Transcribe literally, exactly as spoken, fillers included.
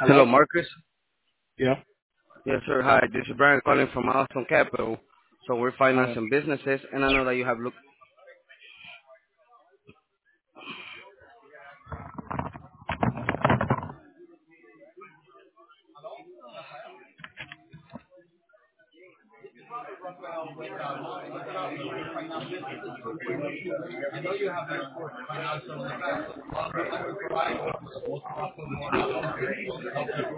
Hello, Hello? Marcus. Yeah. Yes, sir. Hi, this is Brian calling from Austin Capital. So we're Hi. financing businesses, and I know that you have looked.